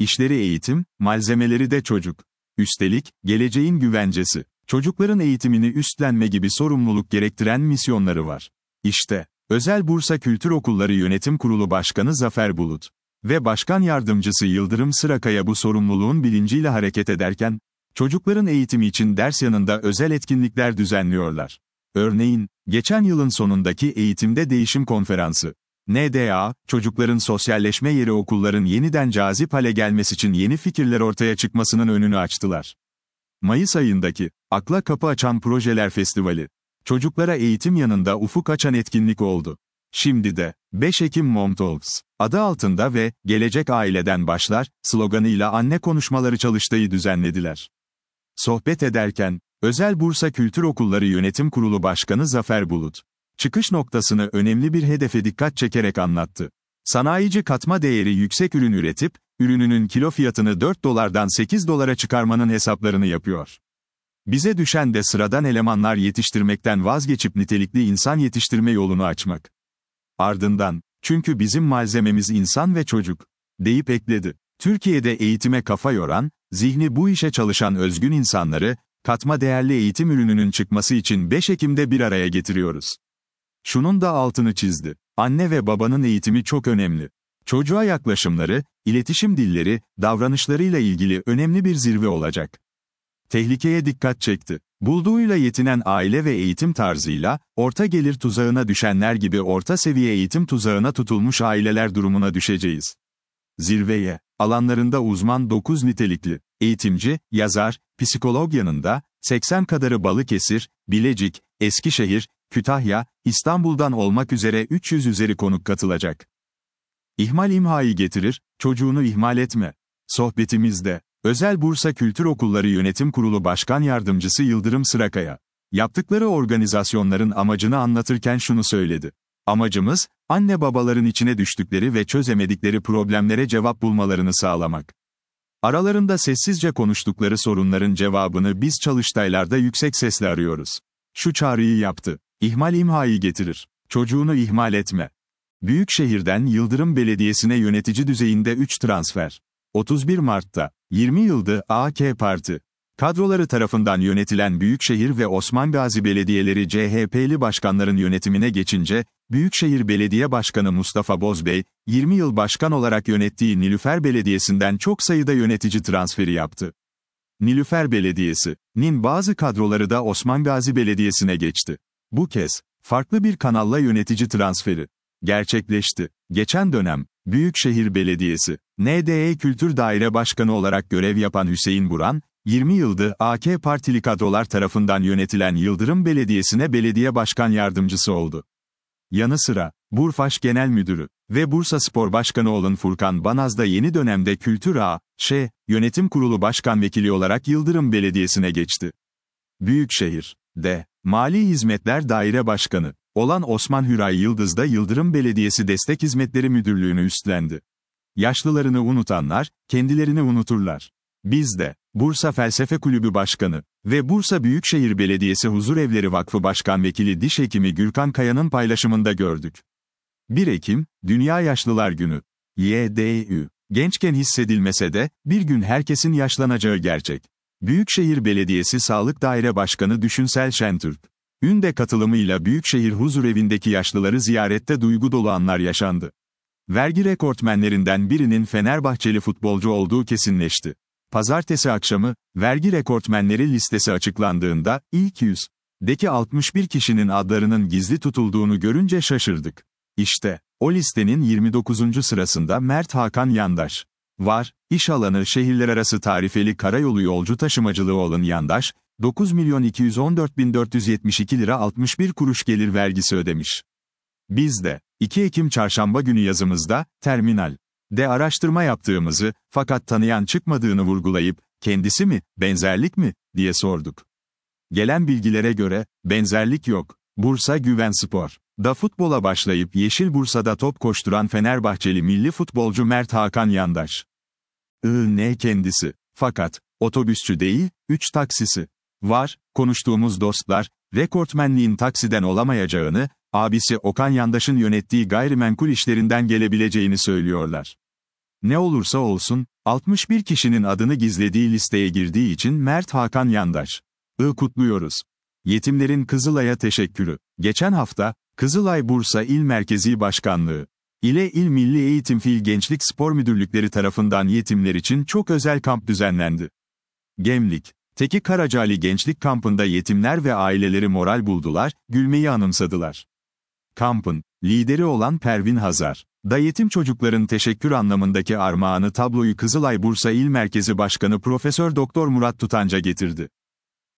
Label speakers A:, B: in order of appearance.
A: İşleri eğitim, malzemeleri de çocuk. Üstelik, geleceğin güvencesi. Çocukların eğitimini üstlenme gibi sorumluluk gerektiren misyonları var. İşte, Özel Bursa Kültür Okulları Yönetim Kurulu Başkanı Zafer Bulut ve Başkan Yardımcısı Yıldırım Sırakaya bu sorumluluğun bilinciyle hareket ederken, çocukların eğitimi için ders yanında özel etkinlikler düzenliyorlar. Örneğin, geçen yılın sonundaki Eğitimde Değişim Konferansı, NDA, çocukların sosyalleşme yeri okulların yeniden cazip hale gelmesi için yeni fikirler ortaya çıkmasının önünü açtılar. Mayıs ayındaki Akla Kapı Açan Projeler Festivali, çocuklara eğitim yanında ufuk açan etkinlik oldu. Şimdi de 5 Ekim Mom Talks adı altında ve "Gelecek aileden başlar" sloganıyla anne konuşmaları çalıştayı düzenlediler. Sohbet ederken, Özel Bursa Kültür Okulları Yönetim Kurulu Başkanı Zafer Bulut, çıkış noktasını önemli bir hedefe dikkat çekerek anlattı. Sanayici katma değeri yüksek ürün üretip, ürününün kilo fiyatını 4 dolardan 8 dolara çıkarmanın hesaplarını yapıyor. Bize düşen de sıradan elemanlar yetiştirmekten vazgeçip nitelikli insan yetiştirme yolunu açmak. Ardından, çünkü bizim malzememiz insan ve çocuk, deyip ekledi. Türkiye'de eğitime kafa yoran, zihni bu işe çalışan özgün insanları, katma değerli eğitim ürününün çıkması için 5 Ekim'de bir araya getiriyoruz. Şunun da altını çizdi. Anne ve babanın eğitimi çok önemli. Çocuğa yaklaşımları, iletişim dilleri, davranışlarıyla ilgili önemli bir zirve olacak. Tehlikeye dikkat çekti. Bulduğuyla yetinen aile ve eğitim tarzıyla, orta gelir tuzağına düşenler gibi orta seviye eğitim tuzağına tutulmuş aileler durumuna düşeceğiz. Zirveye, alanlarında uzman 9 nitelikli eğitimci, yazar, psikolog yanında, 80 kadarı Balıkesir, Bilecik, Eskişehir, Kütahya, İstanbul'dan olmak üzere 300 üzeri konuk katılacak. İhmal imhayı getirir, çocuğunu ihmal etme. Sohbetimizde, Özel Bursa Kültür Okulları Yönetim Kurulu Başkan Yardımcısı Yıldırım Sırakaya, yaptıkları organizasyonların amacını anlatırken şunu söyledi. Amacımız, anne babaların içine düştükleri ve çözemedikleri problemlere cevap bulmalarını sağlamak. Aralarında sessizce konuştukları sorunların cevabını biz çalıştaylarda yüksek sesle arıyoruz. Şu çağrıyı yaptı. İhmal imhayı getirir. Çocuğunu ihmal etme. Büyükşehir'den Yıldırım Belediyesi'ne yönetici düzeyinde 3 transfer. 31 Mart'ta, 20 yıldır AK Parti kadroları tarafından yönetilen Büyükşehir ve Osman Gazi belediyeleri CHP'li başkanların yönetimine geçince, Büyükşehir Belediye Başkanı Mustafa Bozbey, 20 yıl başkan olarak yönettiği Nilüfer Belediyesi'nden çok sayıda yönetici transferi yaptı. Nilüfer Belediyesi'nin bazı kadroları da Osman Gazi Belediyesi'ne geçti. Bu kez, farklı bir kanalla yönetici transferi gerçekleşti. Geçen dönem, Büyükşehir Belediyesi, NDE Kültür Daire Başkanı olarak görev yapan Hüseyin Buran, 20 yıldır AK Partili kadrolar tarafından yönetilen Yıldırım Belediyesi'ne belediye başkan yardımcısı oldu. Yanı sıra, Burfaş Genel Müdürü ve Bursaspor Başkanı olan Furkan Banaz da yeni dönemde Kültür A.Ş. Yönetim Kurulu Başkan Vekili olarak Yıldırım Belediyesi'ne geçti. Büyükşehir'de, Mali Hizmetler Daire Başkanı olan Osman Hüray Yıldız da Yıldırım Belediyesi Destek Hizmetleri Müdürlüğü'nü üstlendi. Yaşlılarını unutanlar, kendilerini unuturlar. Biz de, Bursa Felsefe Kulübü Başkanı ve Bursa Büyükşehir Belediyesi Huzurevleri Vakfı Başkan Vekili Diş Hekimi Gürkan Kaya'nın paylaşımında gördük. 1 Ekim, Dünya Yaşlılar Günü. YDÜ. Gençken hissedilmese de, bir gün herkesin yaşlanacağı gerçek. Büyükşehir Belediyesi Sağlık Daire Başkanı Düşünsel Şentürk. Ünde katılımıyla Büyükşehir Huzurevindeki yaşlıları ziyarette duygu dolu anlar yaşandı. Vergi rekortmenlerinden birinin Fenerbahçeli futbolcu olduğu kesinleşti. Pazartesi akşamı, vergi rekortmenleri listesi açıklandığında, ilk 100'deki 61 kişinin adlarının gizli tutulduğunu görünce şaşırdık. İşte, o listenin 29. sırasında Mert Hakan Yandaş var. İş alanı şehirlerarası tarifeli karayolu yolcu taşımacılığı olan Yandaş, 9.214.472 lira 61 kuruş gelir vergisi ödemiş. Biz de, 2 Ekim Çarşamba günü yazımızda, terminalde araştırma yaptığımızı, fakat tanıyan çıkmadığını vurgulayıp, kendisi mi, benzerlik mi, diye sorduk. Gelen bilgilere göre, benzerlik yok. Bursa Güvenspor'da futbola başlayıp Yeşil Bursa'da top koşturan Fenerbahçeli milli futbolcu Mert Hakan Yandaş. Ne kendisi. Fakat, otobüsçü değil, 3 taksisi var. Konuştuğumuz dostlar, rekortmenliğin taksiden olamayacağını, abisi Okan Yandaş'ın yönettiği gayrimenkul işlerinden gelebileceğini söylüyorlar. Ne olursa olsun, 61 kişinin adını gizlediği listeye girdiği için Mert Hakan Yandaş. Kutluyoruz. Yetimlerin Kızılay'a teşekkürü. Geçen hafta, Kızılay Bursa İl Merkezi Başkanlığı ile İl Milli Eğitim Fil Gençlik Spor Müdürlükleri tarafından yetimler için çok özel kamp düzenlendi. Gemlik, Teki Karacali Gençlik Kampı'nda yetimler ve aileleri moral buldular, gülmeyi anımsadılar. Kampın lideri olan Pervin Hazar, da yetim çocukların teşekkür anlamındaki armağanı tabloyu Kızılay Bursa İl Merkezi Başkanı Profesör Doktor Murat Tutanca getirdi.